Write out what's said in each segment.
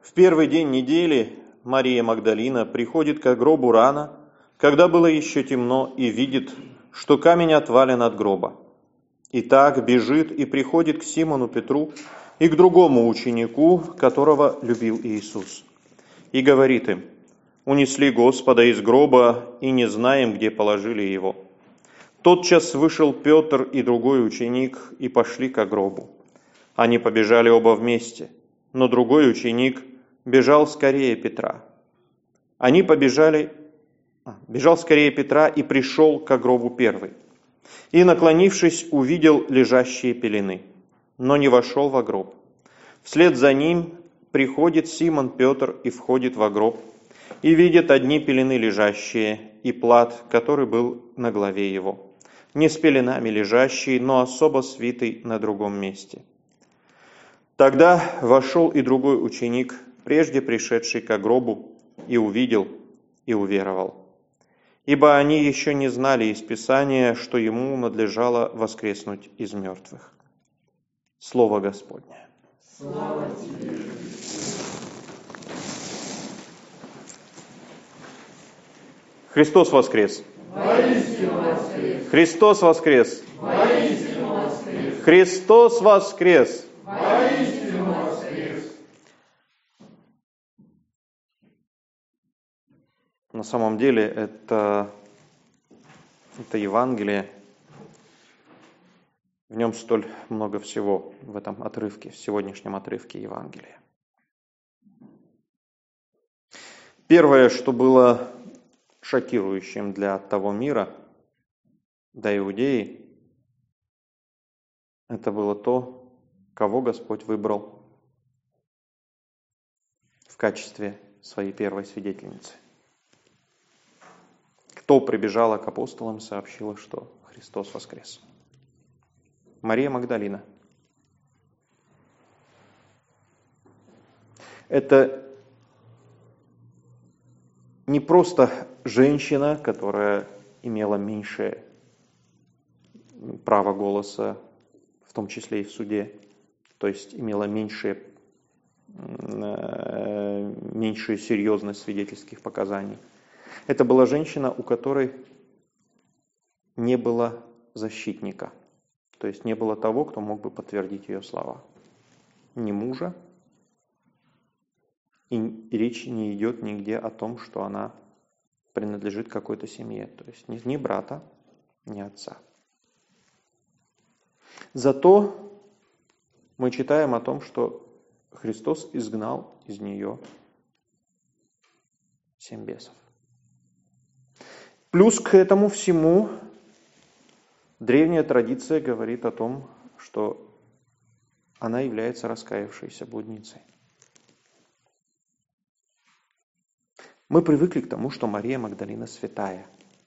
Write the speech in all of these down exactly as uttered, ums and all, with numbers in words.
В первый день недели Мария Магдалина приходит к гробу рано, когда было еще темно, и видит, что камень отвален от гроба. И так бежит и приходит к Симону Петру и к другому ученику, которого любил Иисус. И говорит им: «Унесли Господа из гроба, и не знаем, где положили его». Тотчас вышел Петр и другой ученик, и пошли к гробу. Они побежали оба вместе, но другой ученик бежал скорее Петра. Они побежали, а, бежал скорее Петра и пришел к гробу первый. И, наклонившись, увидел лежащие пелены, но не вошел во гроб. Вслед за ним приходит Симон Петр и входит во гроб, и видит одни пелены лежащие, и плат, который был на голове его, не с пеленами лежащий, но особо свитый на другом месте. Тогда вошел и другой ученик, прежде пришедший к гробу, и увидел, и уверовал. Ибо они еще не знали из Писания, что ему надлежало воскреснуть из мертвых. Слово Господне. Слава тебе! Христос воскрес! Воистину воскрес! Христос воскрес! Воистину воскрес! Христос воскрес! Воистину воскрес! На самом деле это, это Евангелие, в нем столь много всего в этом отрывке, в сегодняшнем отрывке Евангелия. Первое, что было шокирующим для того мира, для Иудеи, это было то, кого Господь выбрал в качестве своей первой свидетельницы. Кто прибежала к апостолам и сообщила, что Христос воскрес? Мария Магдалина. Это не просто женщина, которая имела меньшее право голоса, в том числе и в суде, то есть имела меньшее, меньшую серьезность свидетельских показаний. Это была женщина, у которой не было защитника, то есть не было того, кто мог бы подтвердить ее слова. Ни мужа, и речь не идет нигде о том, что она принадлежит какой-то семье, то есть ни, ни брата, ни отца. Зато мы читаем о том, что Христос изгнал из нее семь бесов. Плюс к этому всему древняя традиция говорит о том, что она является раскаявшейся блудницей. Мы привыкли к тому, что Мария Магдалина святая.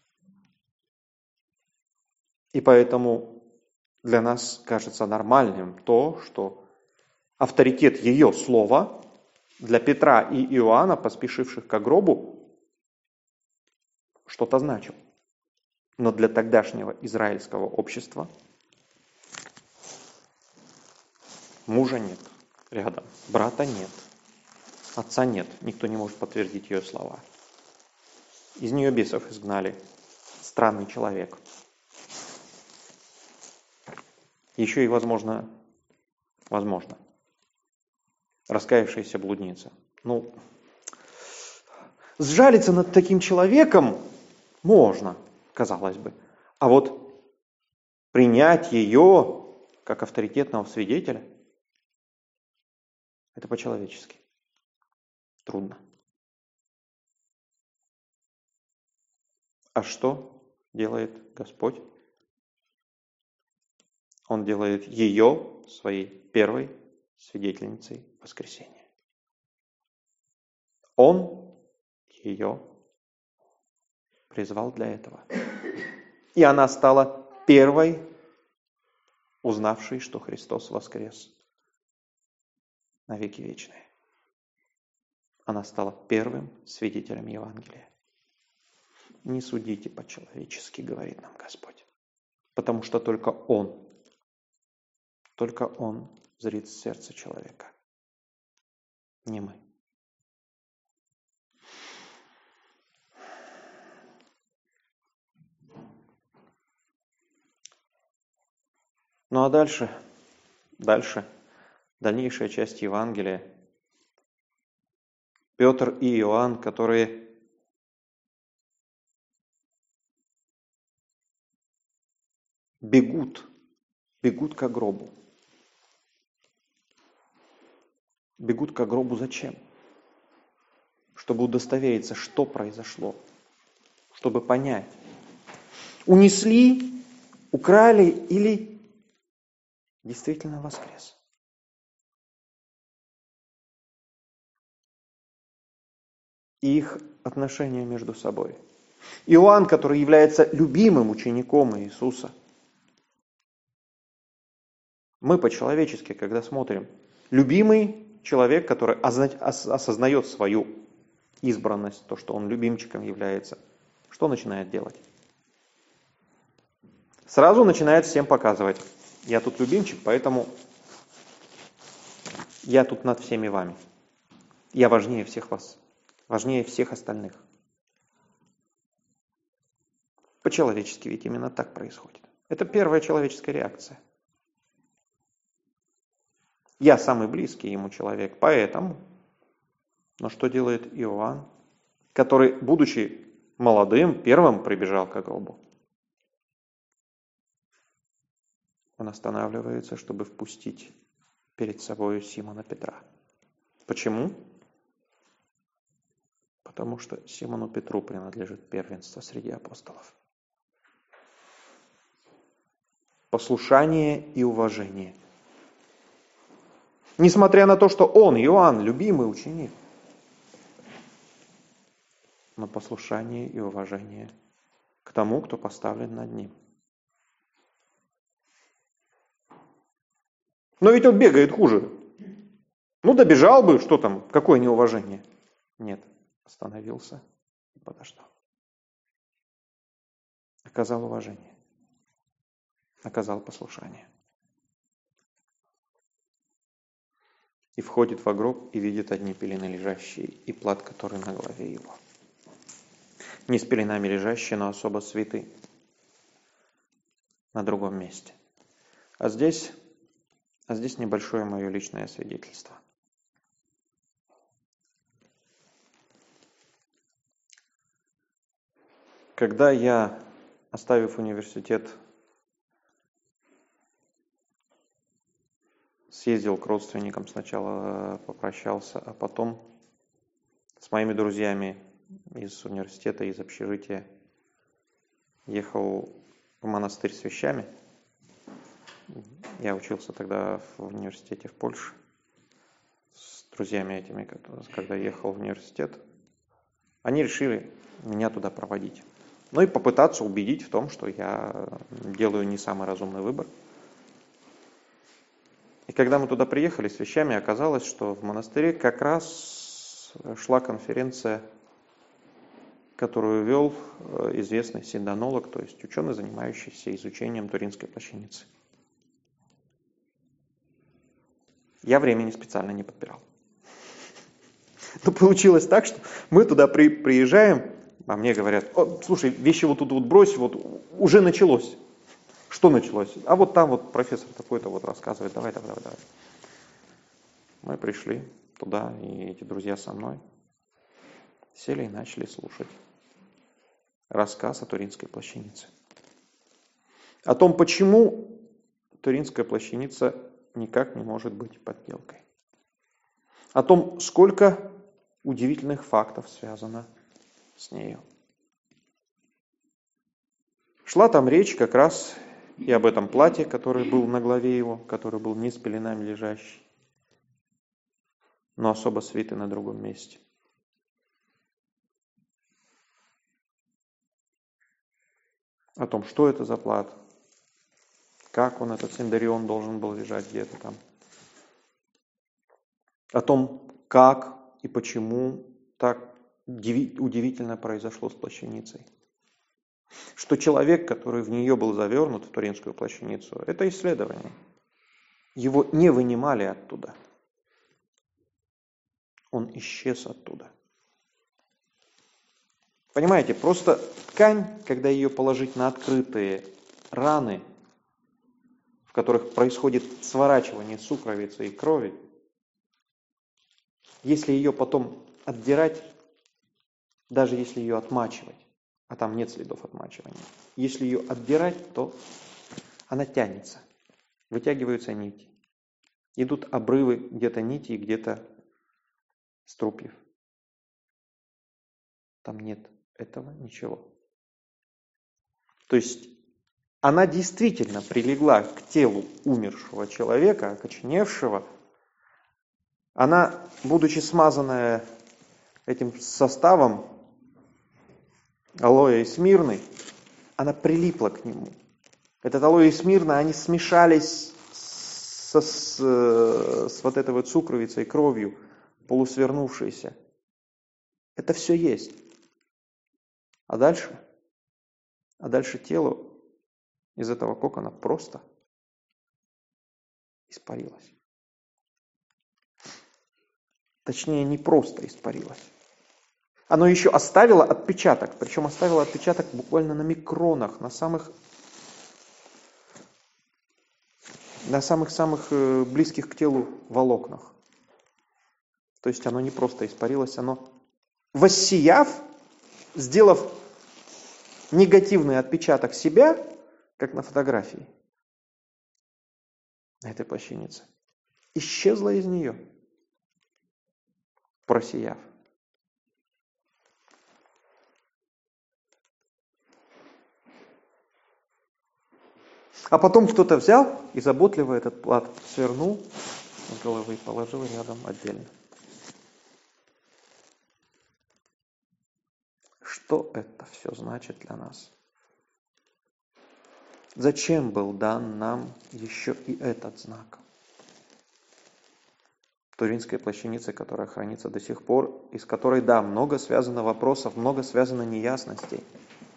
И поэтому для нас кажется нормальным то, что авторитет ее слова для Петра и Иоанна, поспешивших к гробу, что-то значил. Но для тогдашнего израильского общества мужа нет рядом, брата нет, отца нет, никто не может подтвердить ее слова. Из нее бесов изгнали. Странный человек. Еще и, возможно, возможно, раскаявшаяся блудница. Ну, сжалиться над таким человеком можно, казалось бы. А вот принять ее как авторитетного свидетеля, это по-человечески. Трудно. А что делает Господь? Он делает ее своей первой свидетельницей воскресения. Он ее призвал для этого. И она стала первой, узнавшей, что Христос воскрес на веки вечные. Она стала первым свидетелем Евангелия. Не судите по-человечески, говорит нам Господь. Потому что только Он, только Он зрит сердце человека. Не мы. Ну а дальше, дальше, дальнейшая часть Евангелия. Петр и Иоанн, которые бегут, бегут к гробу. Бегут к гробу зачем? Чтобы удостовериться, что произошло, чтобы понять, унесли, украли или действительно воскрес. И их отношения между собой. Иоанн, который является любимым учеником Иисуса. Мы по-человечески, когда смотрим, любимый человек, который осознает свою избранность, то, что он любимчиком является, что начинает делать? Сразу начинает всем показывать: я тут любимчик, поэтому я тут над всеми вами. Я важнее всех вас, важнее всех остальных. По-человечески ведь именно так происходит. Это первая человеческая реакция. Я самый близкий ему человек, поэтому. Но что делает Иоанн, который, будучи молодым, первым прибежал к гробу? Он останавливается, чтобы впустить перед собой Симона Петра. Почему? Потому что Симону Петру принадлежит первенство среди апостолов. Послушание и уважение. Несмотря на то, что он, Иоанн, любимый ученик, но послушание и уважение к тому, кто поставлен над ним. Но ведь он бегает хуже. Ну, добежал бы, что там, какое неуважение. Нет, остановился и подождал. Оказал уважение. Оказал послушание. И входит во гроб и видит одни пелены лежащие и плат, который на голове его. Не с пеленами лежащие, но особо свиты на другом месте. А здесь, а здесь небольшое мое личное свидетельство. Когда я, оставив университет, съездил к родственникам, сначала попрощался, а потом с моими друзьями из университета, из общежития ехал в монастырь с вещами. Я учился тогда в университете в Польше. С друзьями этими, когда ехал в университет, они решили меня туда проводить. Ну и попытаться убедить в том, что я делаю не самый разумный выбор. И когда мы туда приехали с вещами, оказалось, что в монастыре как раз шла конференция, которую вел известный синдонолог, то есть ученый, занимающийся изучением Туринской плащаницы. Я времени специально не подбирал. Но получилось так, что мы туда при, приезжаем, а мне говорят: О, слушай, вещи вот тут вот брось, вот уже началось. Что началось? А вот там вот профессор такой-то вот рассказывает, давай, давай, давай, давай. Мы пришли туда, и эти друзья со мной сели и начали слушать рассказ о Туринской плащанице. О том, почему Туринская плащаница никак не может быть подделкой. О том, сколько удивительных фактов связано с нею. Шла там речь как раз и об этом платье, который был на голове его, который был не с пеленами лежащий, но особо свитый на другом месте. О том, что это за плат, как он, этот циндарион, должен был лежать где-то там. О том, как и почему так удивительно произошло с плащаницей. Что человек, который в нее был завернут, в Туринскую плащаницу, это исследование. Его не вынимали оттуда. Он исчез оттуда. Понимаете, просто ткань, когда ее положить на открытые раны, которых происходит сворачивание сукровицы и крови, если ее потом отдирать, даже если ее отмачивать, а там нет следов отмачивания, если ее отдирать, то она тянется, вытягиваются нити. Идут обрывы где-то нити и где-то струпьев. Там нет этого ничего. То есть она действительно прилегла к телу умершего человека, окоченевшего. Она, будучи смазанная этим составом алоэ и смирны, она прилипла к нему. Этот алоэ и смирна, они смешались со, с, с вот этой вот сукровицей, кровью, полусвернувшейся. Это все есть. А дальше? А дальше тело из этого кокона просто испарилось. Точнее, не просто испарилось. Оно еще оставило отпечаток, причем оставило отпечаток буквально на микронах, на самых на самых-самых близких к телу волокнах. То есть оно не просто испарилось, оно, воссияв, сделав негативный отпечаток себя, как на фотографии, на этой плащанице, исчезло из нее, просияв. А потом кто-то взял и заботливо этот плат свернул с головы и положил рядом отдельно. Что это все значит для нас? Зачем был дан нам еще и этот знак? Туринской плащаницы, которая хранится до сих пор, из которой, да, много связано вопросов, много связано неясностей.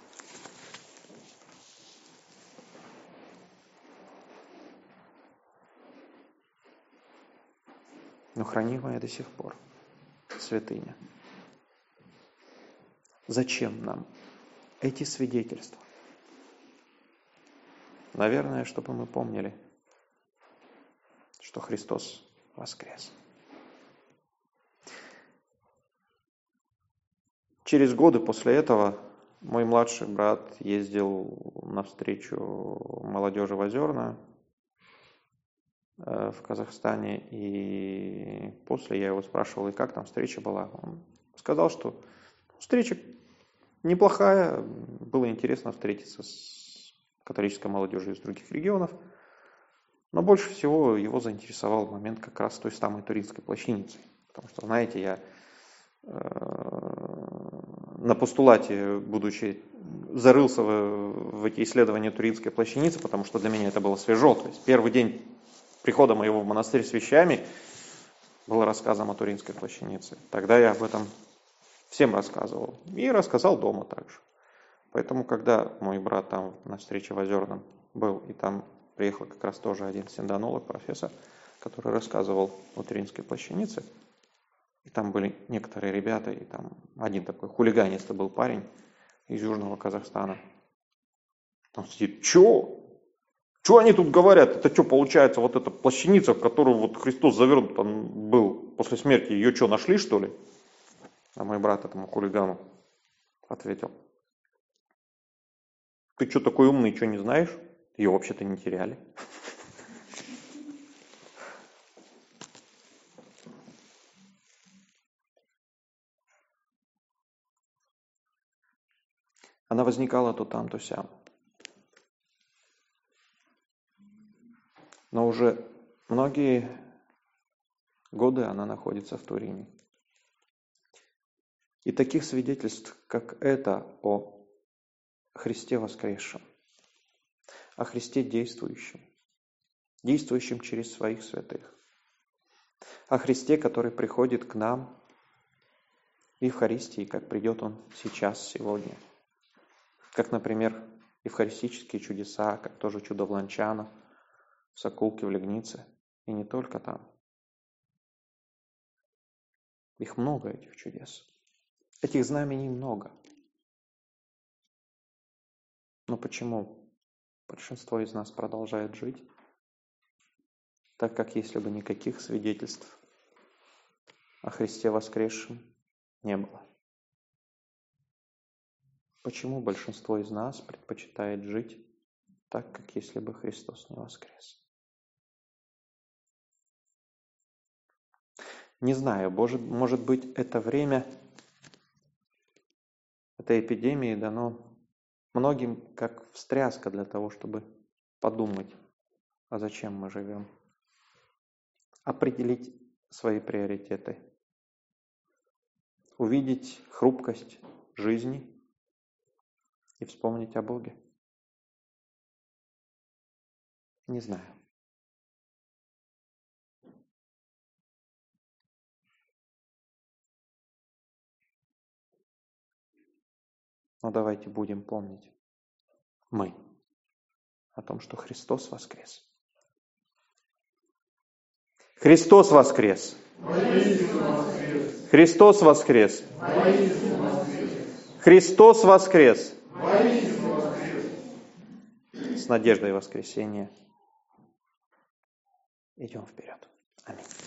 Но хранимая до сих пор святыня. Зачем нам эти свидетельства? Наверное, чтобы мы помнили, что Христос воскрес. Через годы после этого мой младший брат ездил на встречу молодежи в Озерное в Казахстане, и после я его спрашивал, и как там встреча была. Он сказал, что встреча неплохая, было интересно встретиться с католической молодежью из других регионов, но больше всего его заинтересовал момент как раз той самой Туринской плащаницы. Потому что, знаете, я на постулате, будучи, зарылся в, в эти исследования Туринской плащаницы, потому что для меня это было свежо. То есть первый день прихода моего в монастырь с вещами был рассказом о Туринской плащанице. Тогда я об этом всем рассказывал. И рассказал дома также. Поэтому, когда мой брат там на встрече в Озерном был, и там приехал как раз тоже один синдонолог, профессор, который рассказывал о Туринской плащанице, и там были некоторые ребята, и там один такой хулиганистый был парень из Южного Казахстана. Он сидит, чё? Чё они тут говорят? Это что, получается, вот эта плащаница, в которую вот Христос завернут там был после смерти, ее что, нашли, что ли? А мой брат этому хулигану ответил, ты что такой умный, что не знаешь? Ее вообще-то не теряли. Она возникала то там, то сям. Но уже многие годы она находится в Турине. И таких свидетельств, как это о Христе воскресшем, о Христе действующем, действующем через своих святых, о Христе, который приходит к нам в Евхаристии, как придет Он сейчас, сегодня. Как, например, евхаристические чудеса, как тоже чудо в Ланчано, в Сокулке, в Легнице, и не только там. Их много, этих чудес. Этих знамений много. Но почему большинство из нас продолжает жить так как если бы никаких свидетельств о Христе воскресшем не было. Почему большинство из нас предпочитает жить так, как если бы Христос не воскрес? Не знаю, может, может быть, это время этой эпидемии дано многим как встряска для того, чтобы подумать, а зачем мы живем, определить свои приоритеты, увидеть хрупкость жизни и вспомнить о Боге. Не знаю. Но давайте будем помнить мы о том, что Христос воскрес. Христос воскрес! Христос воскрес! Христос воскрес! С надеждой воскресения идем вперед. Аминь.